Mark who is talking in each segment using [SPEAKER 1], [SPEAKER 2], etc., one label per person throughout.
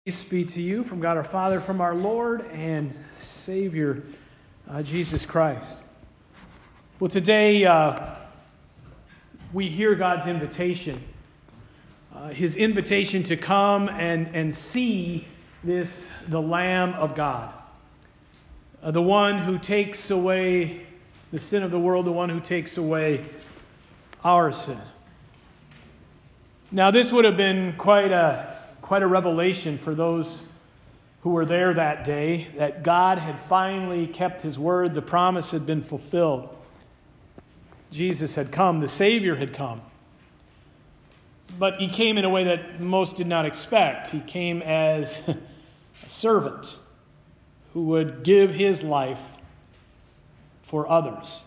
[SPEAKER 1] Peace be to you from God our Father, from our Lord and Savior, Jesus Christ. Well, today we hear God's invitation. His invitation to come and see the Lamb of God. The one who takes away the sin of the world, the one who takes away our sin. Now, this would have been quite a revelation for those who were there that day, that God had finally kept his word. The promise had been fulfilled. Jesus had come. The Savior had come. But he came in a way that most did not expect. He came as a servant who would give his life for others.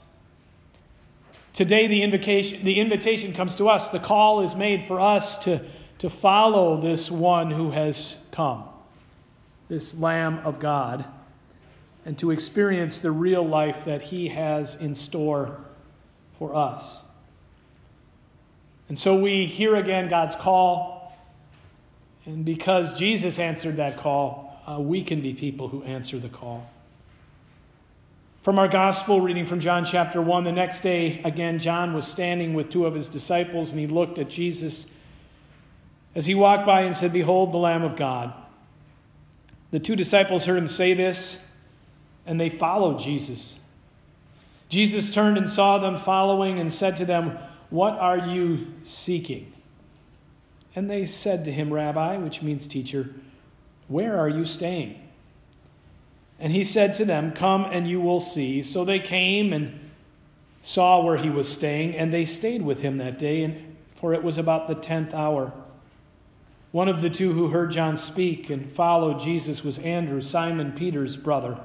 [SPEAKER 1] Today, the invitation comes to us. The call is made for us to follow this one who has come, this Lamb of God, and to experience the real life that he has in store for us. And so we hear again God's call, and because Jesus answered that call, we can be people who answer the call. From our gospel reading from John chapter 1, the next day, again, John was standing with two of his disciples, and he looked at Jesus as he walked by and said, "Behold, the Lamb of God." The two disciples heard him say this, and they followed Jesus. Jesus turned and saw them following and said to them, "What are you seeking?" And they said to him, "Rabbi," which means teacher, "where are you staying?" And he said to them, "Come and you will see." So they came and saw where he was staying, and they stayed with him that day, for it was about the 10th hour. One of the two who heard John speak and followed Jesus was Andrew, Simon Peter's brother.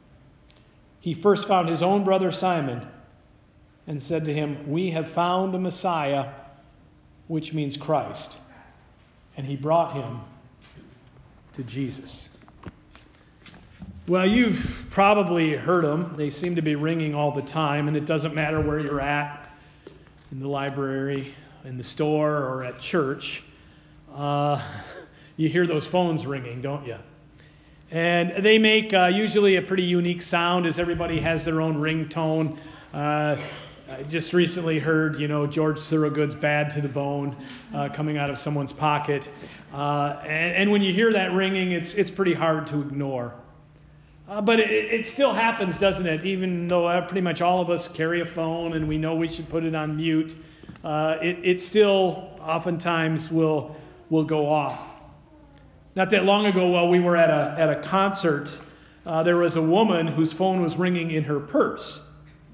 [SPEAKER 1] He first found his own brother Simon and said to him, "We have found the Messiah," which means Christ. And he brought him to Jesus. Well, you've probably heard them. They seem to be ringing all the time, and it doesn't matter where you're at, in the library, in the store, or at church. You hear those phones ringing, don't you? And they make usually a pretty unique sound, as everybody has their own ringtone. I just recently heard, George Thorogood's "Bad to the Bone" coming out of someone's pocket. And when you hear that ringing, it's pretty hard to ignore. But it still happens, doesn't it? Even though pretty much all of us carry a phone and we know we should put it on mute, it still oftentimes will go off. Not that long ago, while we were at a concert, there was a woman whose phone was ringing in her purse.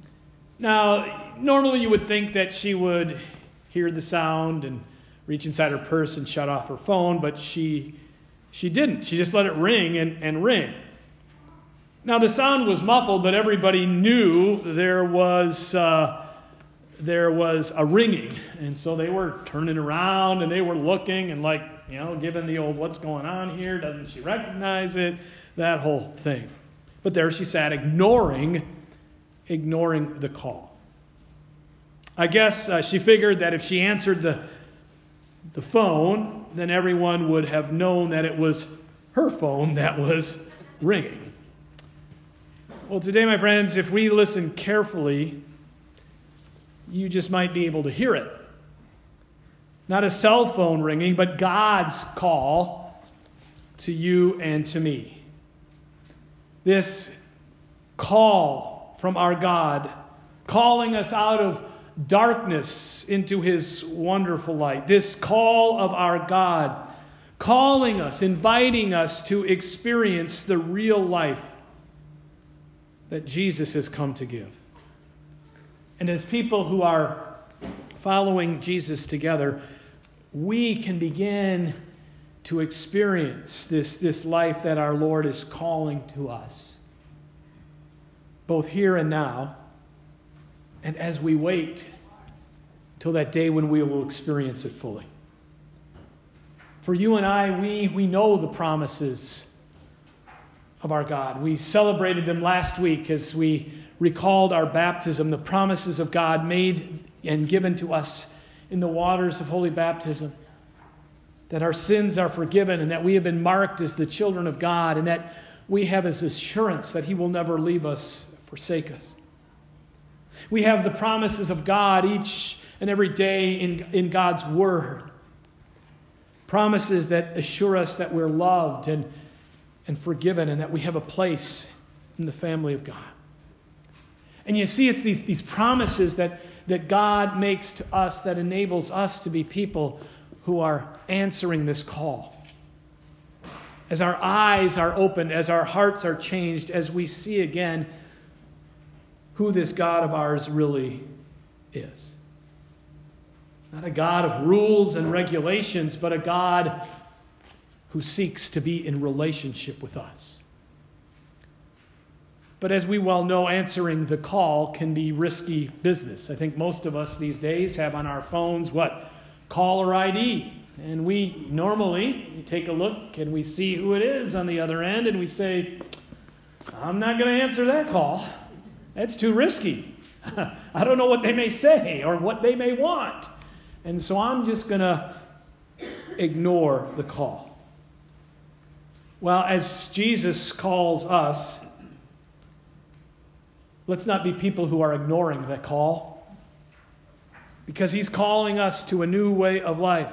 [SPEAKER 1] Now, normally you would think that she would hear the sound and reach inside her purse and shut off her phone, but she didn't. She just let it ring and ring. Now, the sound was muffled, but everybody knew there was a ringing. And so they were turning around and they were looking and giving the old, "What's going on here? Doesn't she recognize it?" That whole thing. But there she sat, ignoring the call. I guess she figured that if she answered the phone, then everyone would have known that it was her phone that was ringing. Well, today, my friends, if we listen carefully, you just might be able to hear it. Not a cell phone ringing, but God's call to you and to me. This call from our God, calling us out of darkness into his wonderful light. This call of our God, calling us, inviting us to experience the real life that Jesus has come to give. And as people who are following Jesus together, we can begin to experience this life that our Lord is calling to us, both here and now, and as we wait till that day when we will experience it fully. For you and I, we know the promises of our God. We celebrated them last week as we recalled our baptism, the promises of God made and given to us in the waters of holy baptism. that our sins are forgiven and that we have been marked as the children of God and that we have His assurance that He will never leave us, forsake us. We have the promises of God each and every day in God's Word. Promises that assure us that we're loved and forgiven and that we have a place in the family of God. And you see, it's these promises that God makes to us that enables us to be people who are answering this call. As our eyes are opened, as our hearts are changed, as we see again who this God of ours really is. Not a God of rules and regulations, but a God who seeks to be in relationship with us. But as we well know, answering the call can be risky business. I think most of us these days have on our phones, caller ID. And we normally take a look and we see who it is on the other end and we say, I'm not going to answer that call. That's too risky. I don't know what they may say or what they may want. And so I'm just going to ignore the call. Well, as Jesus calls us, let's not be people who are ignoring that call, because He's calling us to a new way of life.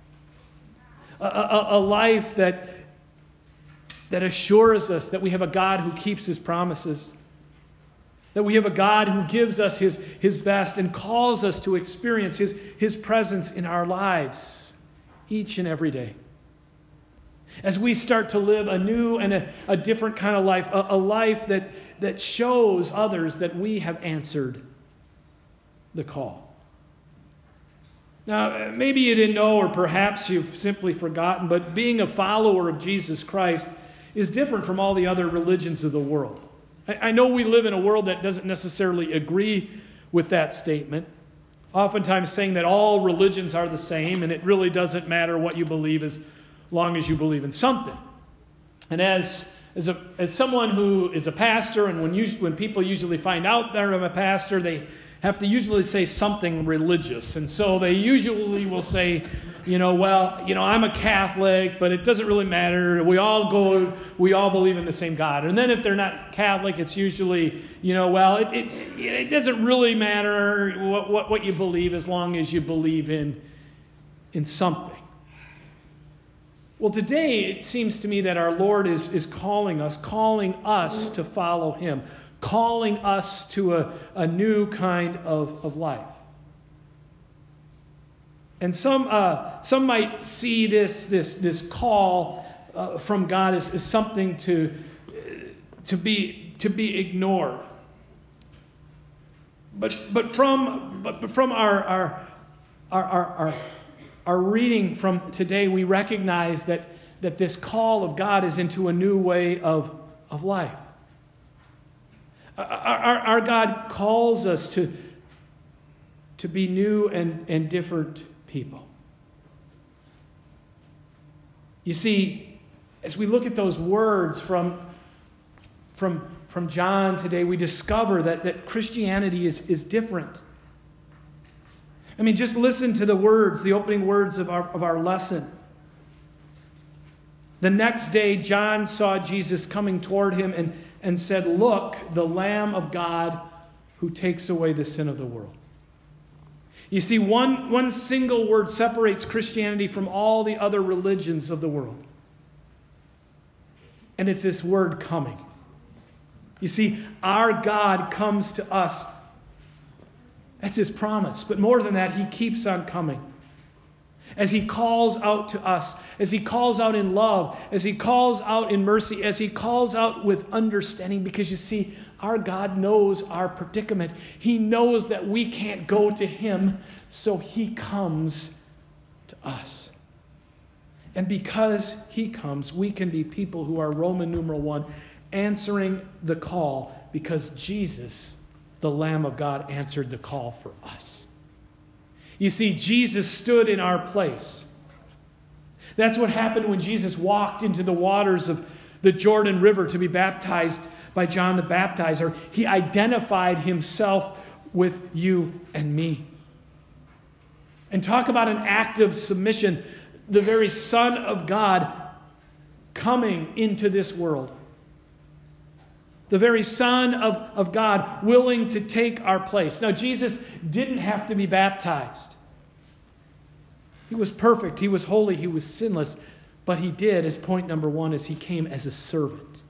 [SPEAKER 1] A life that assures us that we have a God who keeps His promises, that we have a God who gives us His best and calls us to experience His presence in our lives each and every day. As we start to live a new and a different kind of life, a life that shows others that we have answered the call. Now, maybe you didn't know, or perhaps you've simply forgotten, but being a follower of Jesus Christ is different from all the other religions of the world. I know we live in a world that doesn't necessarily agree with that statement, oftentimes saying that all religions are the same and it really doesn't matter what you believe as long as you believe in something. And as someone who is a pastor, and when people usually find out that I'm a pastor, they have to usually say something religious. And so they usually will say, I'm a Catholic, but it doesn't really matter. We all believe in the same God. And then if they're not Catholic, it's usually, it doesn't really matter what you believe as long as you believe in something. Well, today it seems to me that our Lord is calling us to follow Him, calling us to a new kind of life. And some might see this call from God as something to be ignored. But from our reading from today, we recognize that this call of God is into a new way of life. Our God calls us to be new and different people. You see, as we look at those words from John today, we discover that Christianity is different. I mean, just listen to the words, the opening words of our lesson. The next day, John saw Jesus coming toward him and said, "Look, the Lamb of God who takes away the sin of the world." You see, one single word separates Christianity from all the other religions of the world. And it's this word, coming. You see, our God comes to us. That's His promise. But more than that, He keeps on coming. As He calls out to us, as He calls out in love, as He calls out in mercy, as He calls out with understanding, because you see, our God knows our predicament. He knows that we can't go to Him, so He comes to us. And because He comes, we can be people who are Roman numeral 1, answering the call, because Jesus, the Lamb of God, answered the call for us. You see, Jesus stood in our place. That's what happened when Jesus walked into the waters of the Jordan River to be baptized by John the Baptizer. He identified Himself with you and me. And talk about an act of submission. the very Son of God coming into this world. The very Son of God willing to take our place. Now, Jesus didn't have to be baptized. He was perfect. He was holy. He was sinless. But he did, as point number one, is he came as a servant.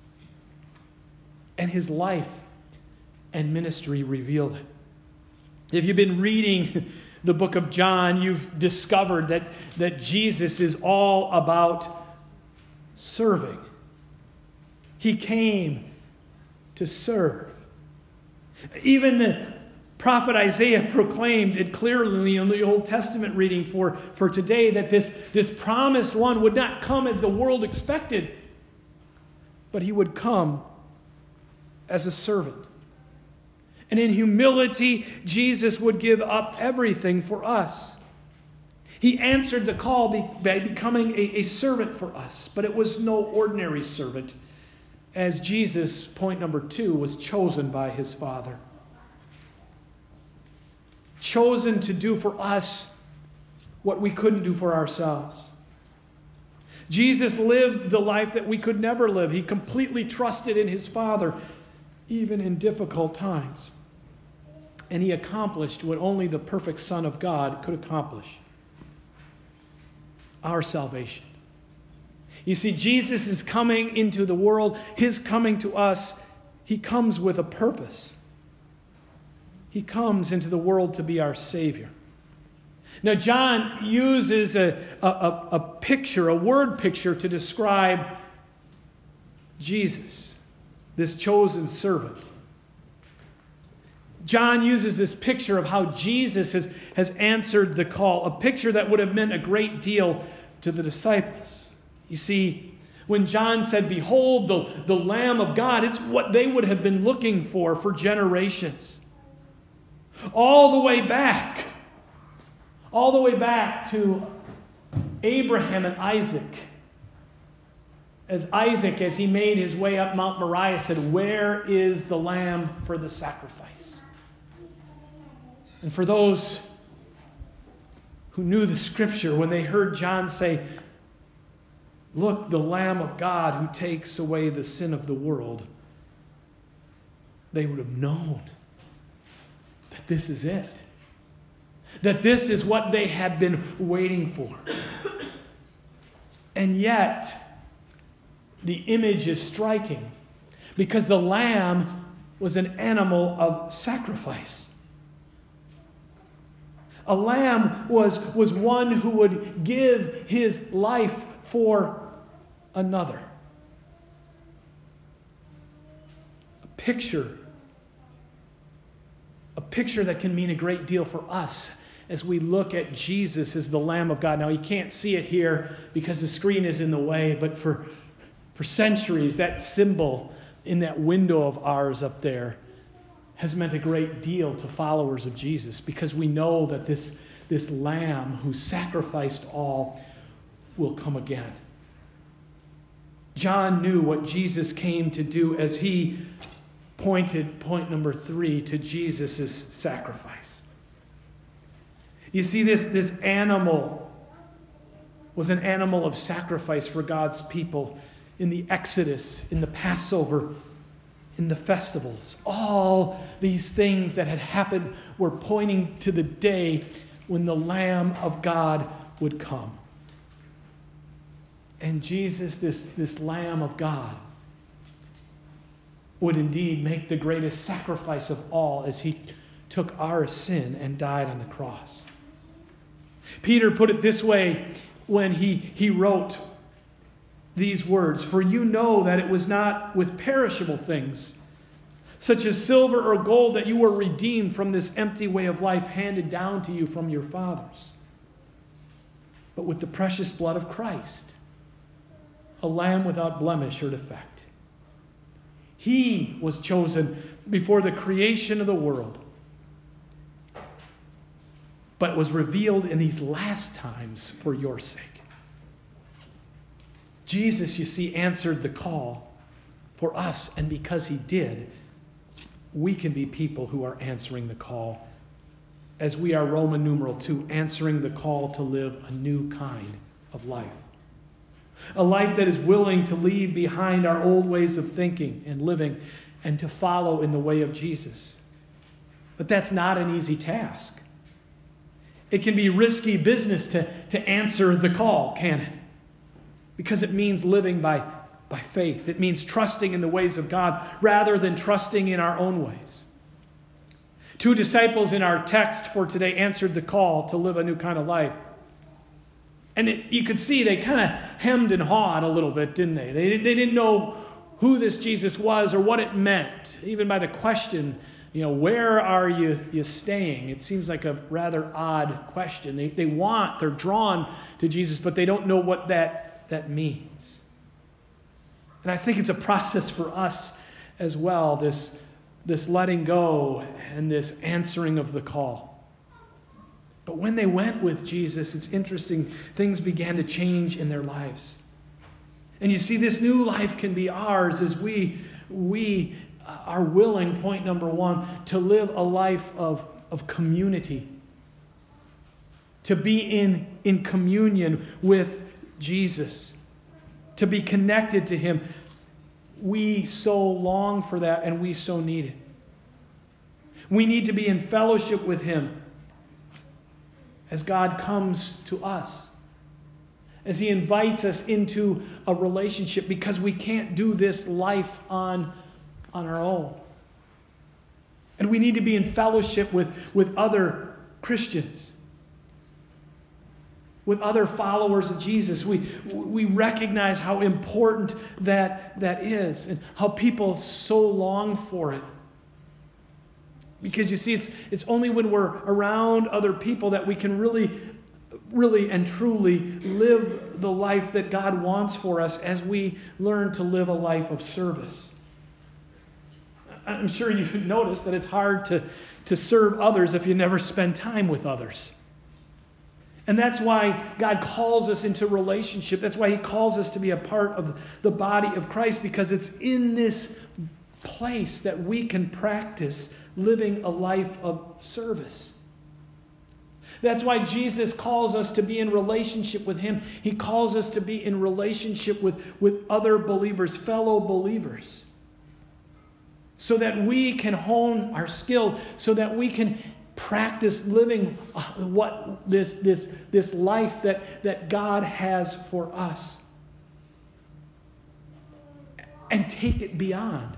[SPEAKER 1] And his life and ministry revealed it. If you've been reading the book of John, you've discovered that Jesus is all about serving. He came to serve. Even the prophet Isaiah proclaimed it clearly in the Old Testament reading for today that this promised one would not come as the world expected, but he would come as a servant. And in humility, Jesus would give up everything for us. He answered the call by becoming a servant for us, but it was no ordinary servant, as Jesus, point number two, was chosen by his Father. Chosen to do for us what we couldn't do for ourselves. Jesus lived the life that we could never live. He completely trusted in his Father, even in difficult times. And he accomplished what only the perfect Son of God could accomplish: our salvation. You see, Jesus is coming into the world. His coming to us, he comes with a purpose. He comes into the world to be our Savior. Now, John uses a picture, a word picture, to describe Jesus, this chosen servant. John uses this picture of how Jesus has answered the call, a picture that would have meant a great deal to the disciples. You see, when John said, "Behold, the Lamb of God," it's what they would have been looking for generations. All the way back to Abraham and Isaac. As Isaac, as he made his way up Mount Moriah, said, "Where is the lamb for the sacrifice?" And for those who knew the Scripture, when they heard John say, "Look, the Lamb of God who takes away the sin of the world," they would have known that this is it. That this is what they had been waiting for. And yet, the image is striking, because the lamb was an animal of sacrifice. A lamb was one who would give his life for another. A picture that can mean a great deal for us as we look at Jesus as the Lamb of God. Now, you can't see it here because the screen is in the way, but for centuries, that symbol in that window of ours up there has meant a great deal to followers of Jesus, because we know that this Lamb who sacrificed all will come again. John knew what Jesus came to do as he pointed, point number 3, to Jesus' sacrifice. You see, this animal was an animal of sacrifice for God's people in the Exodus, in the Passover, in the festivals. All these things that had happened were pointing to the day when the Lamb of God would come. And Jesus, this Lamb of God, would indeed make the greatest sacrifice of all as he took our sin and died on the cross. Peter put it this way when he wrote these words: "For you know that it was not with perishable things, such as silver or gold, that you were redeemed from this empty way of life handed down to you from your fathers, but with the precious blood of Christ, a lamb without blemish or defect." He was chosen before the creation of the world, but was revealed in these last times for your sake. Jesus, you see, answered the call for us, and because he did, we can be people who are answering the call, as we are Roman numeral 2, answering the call to live a new kind of life. A life that is willing to leave behind our old ways of thinking and living and to follow in the way of Jesus. But that's not an easy task. It can be risky business to answer the call, can it? Because it means living by faith. It means trusting in the ways of God rather than trusting in our own ways. 2 disciples in our text for today answered the call to live a new kind of life. And you could see they kind of hemmed and hawed a little bit, didn't they? They didn't know who this Jesus was or what it meant, even by the question, where are you staying? It seems like a rather odd question. They're drawn to Jesus, but they don't know what that means. And I think it's a process for us as well, this letting go and this answering of the call. But when they went with Jesus, it's interesting, things began to change in their lives. And you see, this new life can be ours as we are willing, point number 1, to live a life of community. To be in communion with Jesus. To be connected to Him. We so long for that and we so need it. We need to be in fellowship with Him as God comes to us, as He invites us into a relationship, because we can't do this life on our own. And we need to be in fellowship with other Christians, with other followers of Jesus. We recognize how important that is and how people so long for it. Because you see, it's only when we're around other people that we can really and truly live the life that God wants for us as we learn to live a life of service. I'm sure you've noticed that it's hard to serve others if you never spend time with others. And that's why God calls us into relationship. That's why He calls us to be a part of the body of Christ, because it's in this place that we can practice living a life of service. That's why Jesus calls us to be in relationship with Him. He calls us to be in relationship with other believers, fellow believers, so that we can hone our skills, so that we can practice living this life that God has for us, and take it beyond.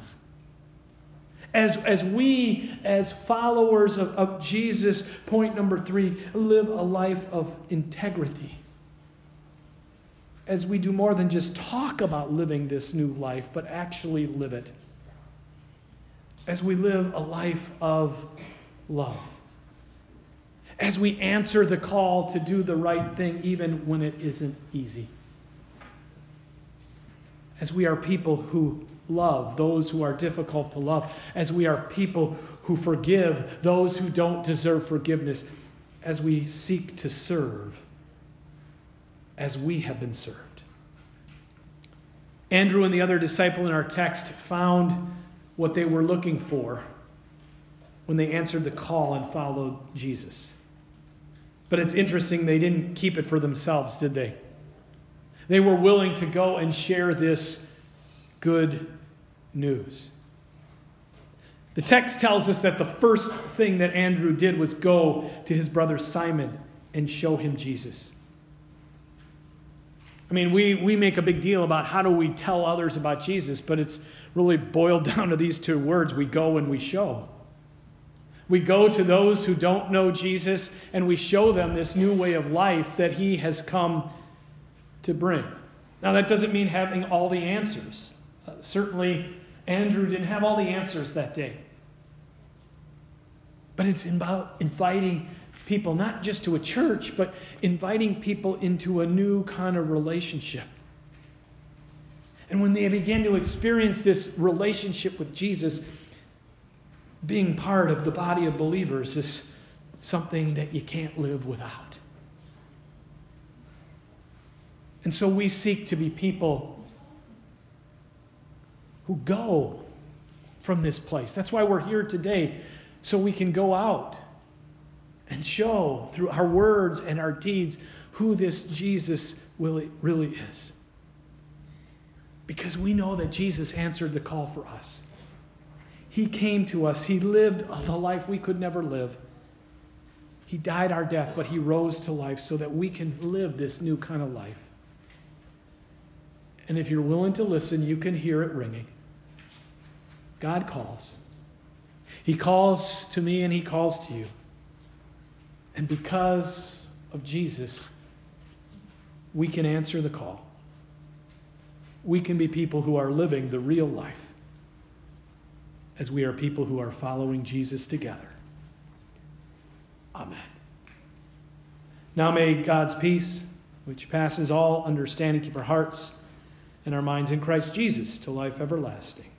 [SPEAKER 1] As we, as followers of Jesus, point number 3, live a life of integrity. As we do more than just talk about living this new life, but actually live it. As we live a life of love. As we answer the call to do the right thing even when it isn't easy. As we are people who love those who are difficult to love, as we are people who forgive those who don't deserve forgiveness, as we seek to serve as we have been served. Andrew and the other disciple in our text found what they were looking for when they answered the call and followed Jesus. But it's interesting, they didn't keep it for themselves, did they? They were willing to go and share this good news. The text tells us that the first thing that Andrew did was go to his brother Simon and show him Jesus. I mean, we make a big deal about how do we tell others about Jesus, but it's really boiled down to these 2 words: we go and we show. We go to those who don't know Jesus and we show them this new way of life that He has come to bring. Now, that doesn't mean having all the answers. Certainly, Andrew didn't have all the answers that day. But it's about inviting people, not just to a church, but inviting people into a new kind of relationship. And when they begin to experience this relationship with Jesus, being part of the body of believers is something that you can't live without. And so we seek to be people who go from this place. That's why we're here today, so we can go out and show through our words and our deeds who this Jesus really is. Because we know that Jesus answered the call for us. He came to us. He lived the life we could never live. He died our death, but he rose to life so that we can live this new kind of life. And if you're willing to listen, you can hear it ringing. God calls. He calls to me and he calls to you. And because of Jesus, we can answer the call. We can be people who are living the real life as we are people who are following Jesus together. Amen. Now may God's peace, which passes all understanding, keep our hearts and our minds in Christ Jesus to life everlasting.